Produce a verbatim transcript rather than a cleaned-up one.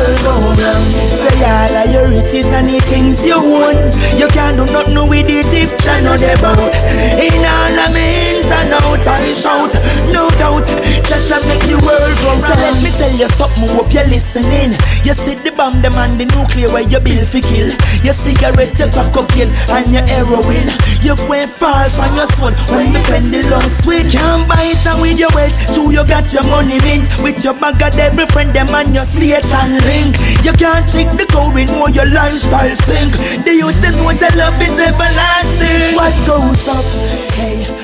world go round. Say all of your riches and the things you own, you can't do nothing with it if you know the bout. In all of means and out I shout, no doubt, just to make the world go round. So let me tell you something, hope you're listening. You see the bomb, them and the nuclear where you build for kill. Your cigarette, your cocaine and your heroin. You went fall from your soul when the pendulum swing. Can't buy it with your wealth, true you got your money mint. With your bag of every friend, them and your Satan link. You can't check the going more your lifestyle stink. The youth that know your love is everlasting. What goes up, hey,